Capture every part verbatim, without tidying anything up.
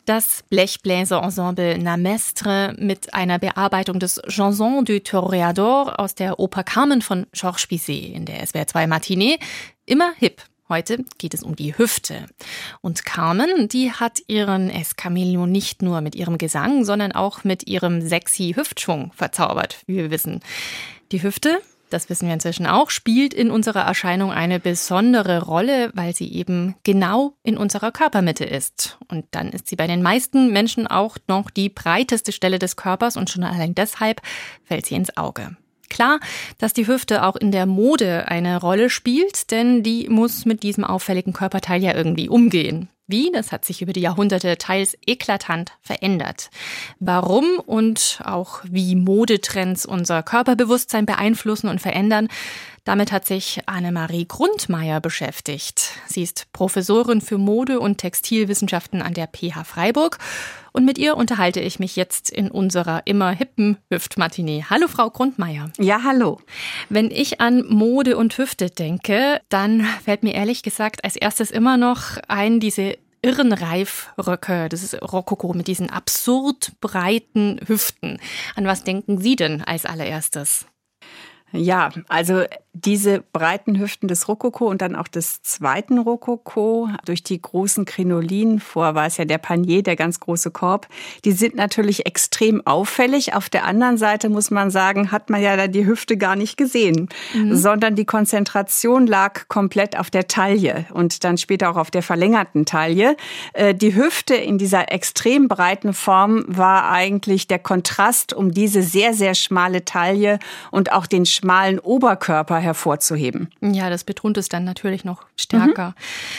Das Blechbläserensemble Namestre mit einer Bearbeitung des Chanson du Toreador aus der Oper Carmen von Georges Bizet in der S W R zwei Matinee. Immer hip. Heute geht es um die Hüfte. Und Carmen, die hat ihren Escamillo nicht nur mit ihrem Gesang, sondern auch mit ihrem sexy Hüftschwung verzaubert, wie wir wissen. Die Hüfte, das wissen wir inzwischen auch, spielt in unserer Erscheinung eine besondere Rolle, weil sie eben genau in unserer Körpermitte ist. Und dann ist sie bei den meisten Menschen auch noch die breiteste Stelle des Körpers und schon allein deshalb fällt sie ins Auge. Klar, dass die Hüfte auch in der Mode eine Rolle spielt, denn die muss mit diesem auffälligen Körperteil ja irgendwie umgehen. Wie? Das hat sich über die Jahrhunderte teils eklatant verändert. Warum und auch wie Modetrends unser Körperbewusstsein beeinflussen und verändern, damit hat sich Annemarie Grundmeier beschäftigt. Sie ist Professorin für Mode- und Textilwissenschaften an der P H Freiburg. Und mit ihr unterhalte ich mich jetzt in unserer immer hippen Hüftmatinee. Hallo, Frau Grundmeier. Ja, hallo. Wenn ich an Mode und Hüfte denke, dann fällt mir ehrlich gesagt als erstes immer noch ein, diese irren Reifröcke, das ist Rokoko mit diesen absurd breiten Hüften. An was denken Sie denn als allererstes? Ja, also diese breiten Hüften des Rokoko und dann auch des zweiten Rokoko durch die großen Krinolinen, vorher war es ja der Panier, der ganz große Korb, die sind natürlich extrem auffällig. Auf der anderen Seite muss man sagen, hat man ja da die Hüfte gar nicht gesehen, mhm. sondern die Konzentration lag komplett auf der Taille und dann später auch auf der verlängerten Taille. Die Hüfte in dieser extrem breiten Form war eigentlich der Kontrast um diese sehr, sehr schmale Taille und auch den schmalen Oberkörper hervorzuheben. Ja, das betont es dann natürlich noch stärker. Mhm.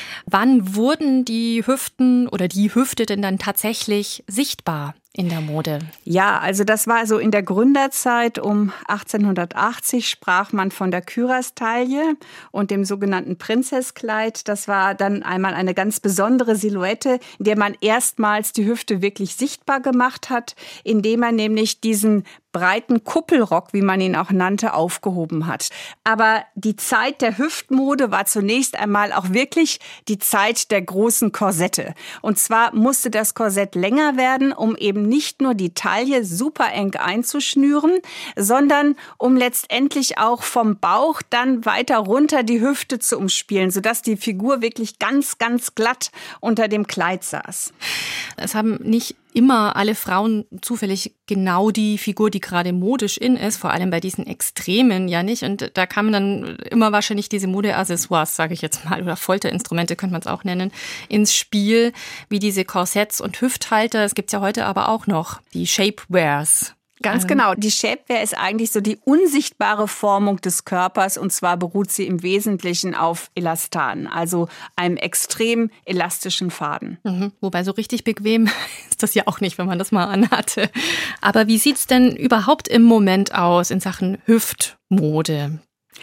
Wann wurden die Hüften oder die Hüfte denn dann tatsächlich sichtbar in der Mode? Ja, also das war so in der Gründerzeit um achtzehnhundertachtzig sprach man von der Kürastaille und dem sogenannten Prinzesskleid. Das war dann einmal eine ganz besondere Silhouette, in der man erstmals die Hüfte wirklich sichtbar gemacht hat, indem man nämlich diesen breiten Kuppelrock, wie man ihn auch nannte, aufgehoben hat. Aber die Zeit der Hüftmode war zunächst einmal auch wirklich die Zeit der großen Korsette. Und zwar musste das Korsett länger werden, um eben nicht nur die Taille super eng einzuschnüren, sondern um letztendlich auch vom Bauch dann weiter runter die Hüfte zu umspielen, sodass die Figur wirklich ganz, ganz glatt unter dem Kleid saß. Es haben nicht immer alle Frauen zufällig genau die Figur, die gerade modisch in ist, vor allem bei diesen Extremen ja nicht. Und da kamen dann immer wahrscheinlich diese Modeaccessoires, sage ich jetzt mal, oder Folterinstrumente könnte man es auch nennen, ins Spiel, wie diese Korsetts und Hüfthalter. Es gibt ja heute aber auch noch die Shapewears. Ganz genau. Die Shapewear ist eigentlich so die unsichtbare Formung des Körpers und zwar beruht sie im Wesentlichen auf Elastan, also einem extrem elastischen Faden. Mhm. Wobei so richtig bequem ist das ja auch nicht, wenn man das mal anhatte. Aber wie sieht's denn überhaupt im Moment aus in Sachen Hüftmode?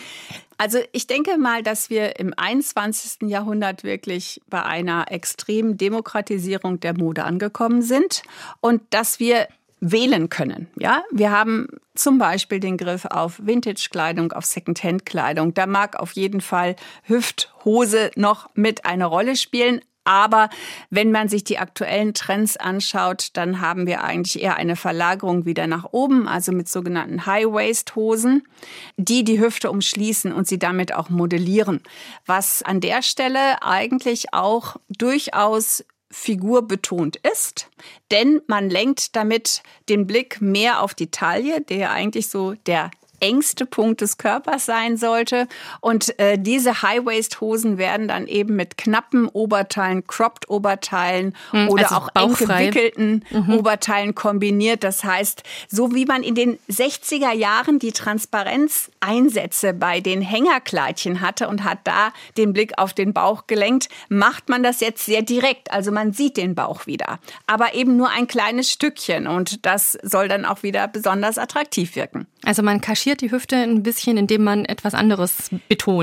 Also ich denke mal, dass wir im einundzwanzigsten Jahrhundert wirklich bei einer extremen Demokratisierung der Mode angekommen sind und dass wir wählen können. Ja, wir haben zum Beispiel den Griff auf Vintage-Kleidung, auf Second-Hand-Kleidung. Da mag auf jeden Fall Hüfthose noch mit eine Rolle spielen. Aber wenn man sich die aktuellen Trends anschaut, dann haben wir eigentlich eher eine Verlagerung wieder nach oben, also mit sogenannten High-Waist-Hosen, die die Hüfte umschließen und sie damit auch modellieren. Was an der Stelle eigentlich auch durchaus figurbetont ist, denn man lenkt damit den Blick mehr auf die Taille, der ja eigentlich so der engste Punkt des Körpers sein sollte. Und äh, diese High-Waist-Hosen werden dann eben mit knappen Oberteilen, cropped Oberteilen mhm, oder also auch eng gewickelten mhm. Oberteilen kombiniert. Das heißt, so wie man in den sechziger Jahren die Transparenzeinsätze bei den Hängerkleidchen hatte und hat da den Blick auf den Bauch gelenkt, macht man das jetzt sehr direkt. Also man sieht den Bauch wieder, aber eben nur ein kleines Stückchen. Und das soll dann auch wieder besonders attraktiv wirken. Also man kaschiert die Hüfte ein bisschen, indem man etwas anderes betont.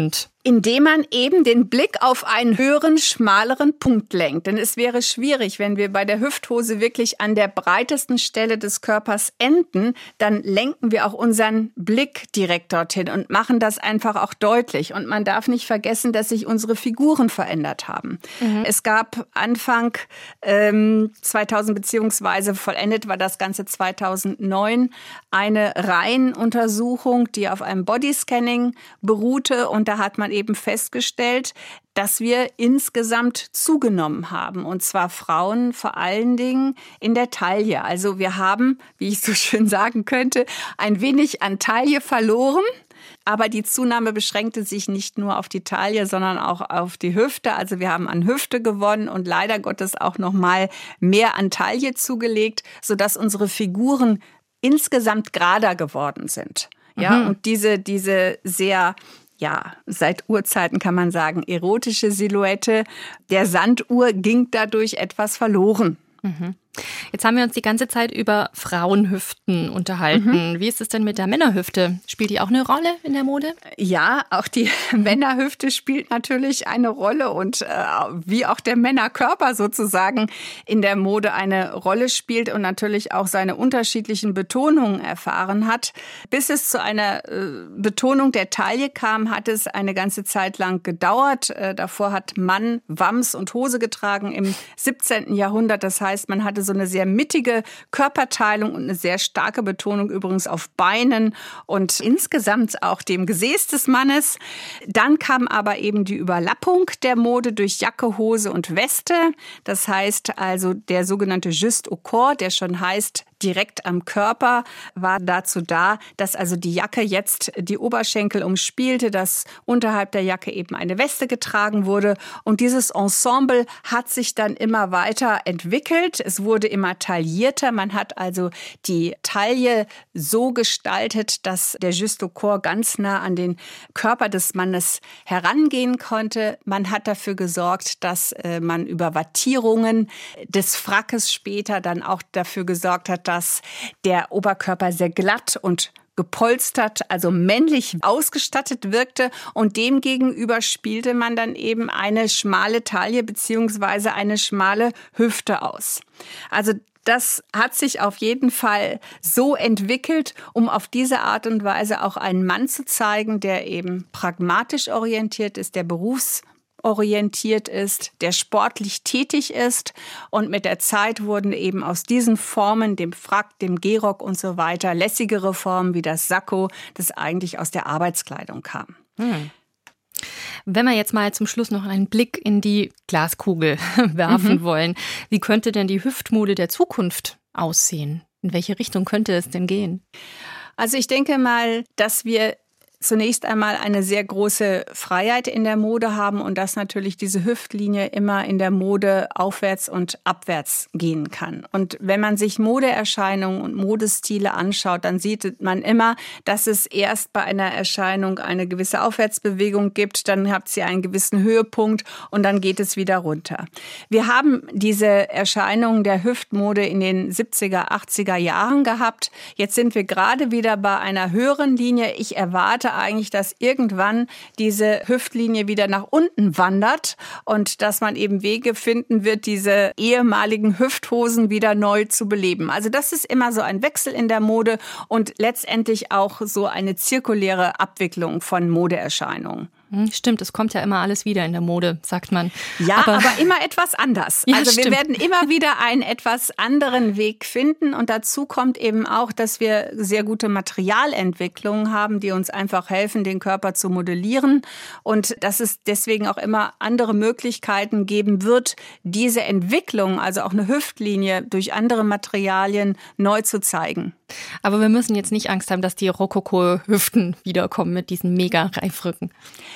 Indem man eben den Blick auf einen höheren, schmaleren Punkt lenkt. Denn es wäre schwierig, wenn wir bei der Hüfthose wirklich an der breitesten Stelle des Körpers enden, dann lenken wir auch unseren Blick direkt dorthin und machen das einfach auch deutlich. Und man darf nicht vergessen, dass sich unsere Figuren verändert haben. Mhm. Es gab Anfang ähm, zweitausend beziehungsweise vollendet war das Ganze zweitausendneun eine Reihenuntersuchung, die auf einem Bodyscanning beruhte. Und da hat man eben festgestellt, dass wir insgesamt zugenommen haben. Und zwar Frauen vor allen Dingen in der Taille. Also wir haben, wie ich so schön sagen könnte, ein wenig an Taille verloren. Aber die Zunahme beschränkte sich nicht nur auf die Taille, sondern auch auf die Hüfte. Also wir haben an Hüfte gewonnen und leider Gottes auch noch mal mehr an Taille zugelegt, sodass unsere Figuren insgesamt gerader geworden sind. Ja, mhm. Und diese, diese sehr ja, seit Urzeiten kann man sagen, erotische Silhouette der Sanduhr ging dadurch etwas verloren. Mhm. Jetzt haben wir uns die ganze Zeit über Frauenhüften unterhalten. Mhm. Wie ist es denn mit der Männerhüfte? Spielt die auch eine Rolle in der Mode? Ja, auch die Männerhüfte spielt natürlich eine Rolle und äh, wie auch der Männerkörper sozusagen in der Mode eine Rolle spielt und natürlich auch seine unterschiedlichen Betonungen erfahren hat. Bis es zu einer äh, Betonung der Taille kam, hat es eine ganze Zeit lang gedauert. Äh, davor hat Mann Wams und Hose getragen im siebzehnten Jahrhundert. Das heißt, man hatte so eine sehr mittige Körperteilung und eine sehr starke Betonung übrigens auf Beinen und insgesamt auch dem Gesäß des Mannes. Dann kam aber eben die Überlappung der Mode durch Jacke, Hose und Weste. Das heißt also der sogenannte Juste au corps, der schon heißt direkt am Körper, war dazu da, dass also die Jacke jetzt die Oberschenkel umspielte, dass unterhalb der Jacke eben eine Weste getragen wurde. Und dieses Ensemble hat sich dann immer weiter entwickelt. Es wurde immer taillierter. Man hat also die Taille so gestaltet, dass der Juste au corps ganz nah an den Körper des Mannes herangehen konnte. Man hat dafür gesorgt, dass äh, man über Wattierungen des Frackes später dann auch dafür gesorgt hat, dass der Oberkörper sehr glatt und gepolstert, also männlich ausgestattet wirkte und demgegenüber spielte man dann eben eine schmale Taille beziehungsweise eine schmale Hüfte aus. Also das hat sich auf jeden Fall so entwickelt, um auf diese Art und Weise auch einen Mann zu zeigen, der eben pragmatisch orientiert ist, der berufs orientiert ist, der sportlich tätig ist. Und mit der Zeit wurden eben aus diesen Formen, dem Frack, dem Gehrock und so weiter, lässigere Formen wie das Sakko, das eigentlich aus der Arbeitskleidung kam. Hm. Wenn wir jetzt mal zum Schluss noch einen Blick in die Glaskugel werfen mhm. wollen, wie könnte denn die Hüftmode der Zukunft aussehen? In welche Richtung könnte es denn gehen? Also ich denke mal, dass wir zunächst einmal eine sehr große Freiheit in der Mode haben und dass natürlich diese Hüftlinie immer in der Mode aufwärts und abwärts gehen kann. Und wenn man sich Modeerscheinungen und Modestile anschaut, dann sieht man immer, dass es erst bei einer Erscheinung eine gewisse Aufwärtsbewegung gibt, dann habt sie einen gewissen Höhepunkt und dann geht es wieder runter. Wir haben diese Erscheinungen der Hüftmode in den siebziger, achtziger Jahren gehabt. Jetzt sind wir gerade wieder bei einer höheren Linie. Ich erwarte eigentlich, dass irgendwann diese Hüftlinie wieder nach unten wandert und dass man eben Wege finden wird, diese ehemaligen Hüfthosen wieder neu zu beleben. Also das ist immer so ein Wechsel in der Mode und letztendlich auch so eine zirkuläre Abwicklung von Modeerscheinungen. Stimmt, es kommt ja immer alles wieder in der Mode, sagt man. Ja, aber, aber immer etwas anders. Ja, also wir stimmt. werden immer wieder einen etwas anderen Weg finden. Und dazu kommt eben auch, dass wir sehr gute Materialentwicklungen haben, die uns einfach helfen, den Körper zu modellieren. Und dass es deswegen auch immer andere Möglichkeiten geben wird, diese Entwicklung, also auch eine Hüftlinie durch andere Materialien neu zu zeigen. Aber wir müssen jetzt nicht Angst haben, dass die Rokoko-Hüften wiederkommen mit diesen Mega-Reifrücken.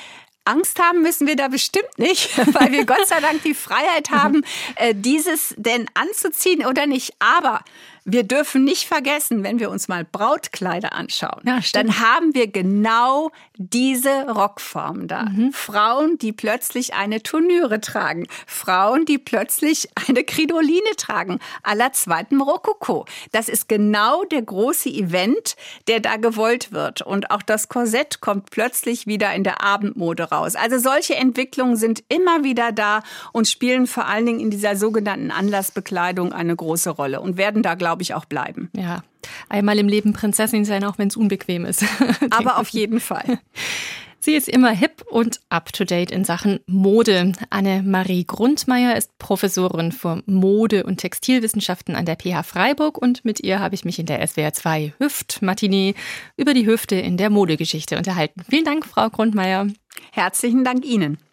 Angst haben müssen wir da bestimmt nicht, weil wir Gott sei Dank die Freiheit haben, dieses denn anzuziehen oder nicht. Aber wir dürfen nicht vergessen, wenn wir uns mal Brautkleider anschauen, ja, dann haben wir genau diese Rockform da. Mhm. Frauen, die plötzlich eine Turnüre tragen. Frauen, die plötzlich eine Krinoline tragen. À la zweiten Rokoko. Das ist genau der große Event, der da gewollt wird. Und auch das Korsett kommt plötzlich wieder in der Abendmode raus. Also solche Entwicklungen sind immer wieder da und spielen vor allen Dingen in dieser sogenannten Anlassbekleidung eine große Rolle und werden da, glaube ich, auch bleiben. Ja, einmal im Leben Prinzessin sein, auch wenn es unbequem ist. Aber auf jeden Fall. Sie ist immer hip und up-to-date in Sachen Mode. Annemarie Grundmeier ist Professorin für Mode- und Textilwissenschaften an der P H Freiburg und mit ihr habe ich mich in der S W R zwei Hüft-Matinee über die Hüfte in der Modegeschichte unterhalten. Vielen Dank, Frau Grundmeier. Herzlichen Dank Ihnen.